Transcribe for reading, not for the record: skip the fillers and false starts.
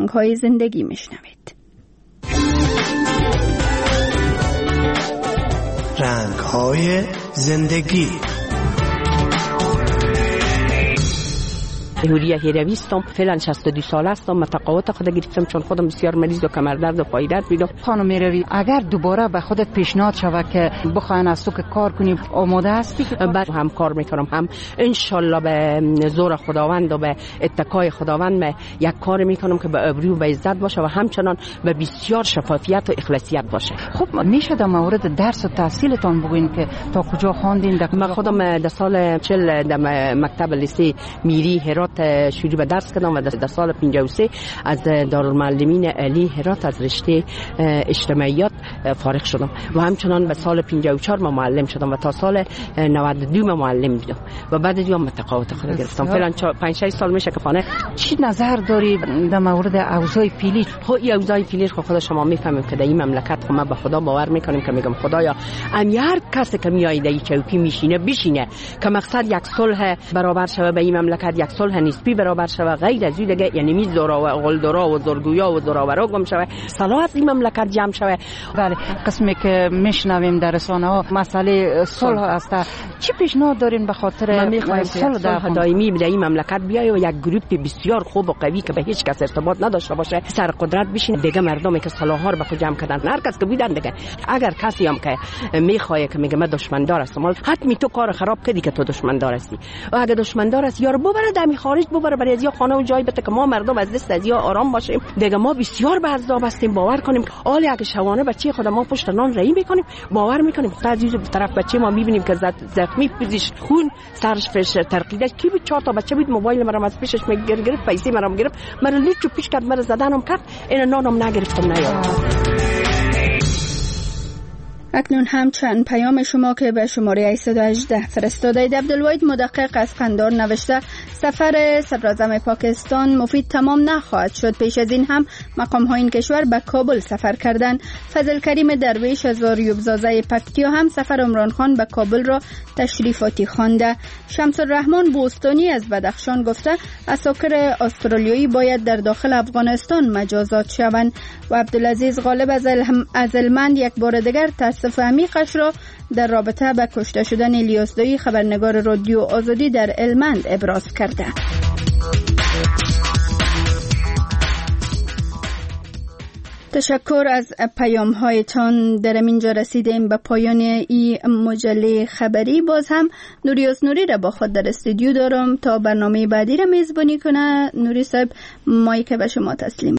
رنگ‌های زندگی میشنوید. رنگ‌های زندگی. هوریا هیروی هستم، فعلا 62 ساله هستم. متقاعد خود گرفتم چون خودم بسیار مریض و کمر درد و پای درد میدم. خانم هیروی، اگر دوباره به خودت پیشنهاد شود که بخواین از تو که کار کنی، آماده هستی؟ بعد هم کار میکنم، هم ان شاء به زور خداوند و به اتکای خداوند یک کار میکنم که به ابرو و به عزت باشه و همچنان به بسیار شفافیت و اخلاصیت باشه. خب میشه در مورد درس و تحصیلتان بگوین که تا کجا خواندین؟ من خودم در سال 40 در مکتب لیسه میری هرات شروع به درس کردم و در سال 53 از دارالمعلمین علی هرات از رشته اجتماعیات فارغ شدم و همچنان به سال 54 ما معلم شدم و تا سال 92 ما معلم بودم و بعد دیگه متقاعد خود گرفتم. فعلا 5-6 سال میشه که خانه. چی نظر داری در مورد اوضاع فعلی؟ خب این اوضاع فعلی خود شما میفهمید که در این مملکت ما به خدا باور میکنیم که میگم خدایا هر کسی که میاد در چوکی میشینه بشینه که مقصد یک صلح برابر شوه به این مملکت، یک صلح نسبی برابر شوه، غیر از دیگه یعنی می زورا و غلدرا و زورگویا و زوراورا گم شوه، صلاح این مملکت جمع شوه. بله، قسمی که میشنویم در رسانه‌ها مسئله صلح است. چی پیشنهاد دارین به خاطر صلح دائمی در این مملکت بیای و یک گروه بسیار خوب و قوی که به هیچ کس ارتباط نداشته باشه سر قدرت بشین دیگه مردمی که صلاح ها رو به خود جمع کردن، هر کس که بودن دیگه. اگر کسی هم که میخواد که میگه من دشمن دار هستم، حتمی تو کار خراب کردی که تو دشمن دار هستی و اگه دشمن دار است یارو ببره دمی خارج، ببره برای ازیا خانه و جای بده که ما مردم از دست ازیا آرام باشیم. دیگه ما بسیار به عذاب هستیم، باور کنیم که حالی اگه شوانه بچه خود ما پشت نان رحم میکنیم، باور میکنیم خود عزیز به طرف بچه ما میبینیم که زخمی پزش خون سرش فش ترقیده کی بود، 4 تا بچه بود، موبایل مرا از پیشش گرفت، پیسه مرا گرفت، مرا لوچو پیش کرد، مرا زدنم کرد، این نانم نگرفتم نیاد. اکنون هم چند پیام شما که به شماره 818 فرستادید. عبدالواحد مدقق از قندار نوشته سفر صدراعظم پاکستان مفید تمام نخواهد شد. پیش از این هم مقام ها این کشور به کابل سفر کردند. فضل کریم درویش از واریوبزازه پکتیا هم سفر عمران خان به کابل را تشریفاتی خوانده. شمس الرحمن بوستانی از بدخشان گفته عساکر استرالیایی باید در داخل افغانستان مجازات شوند. و عبدالعزیز غالب از المند یک بار دیگر تاسف عمیقش را در رابطه به کشته شدن الیاس دایی خبرنگار رادیو آزادی در المند ابراز کرده. تشکر از پیام هایتان. در اینجا رسیدیم به پایان این مجله خبری. باز هم نوریوس نوری را با خود در استودیو دارم تا برنامه بعدی را میزبانی کنه. نوری صاحب مایک به شما تسلیم.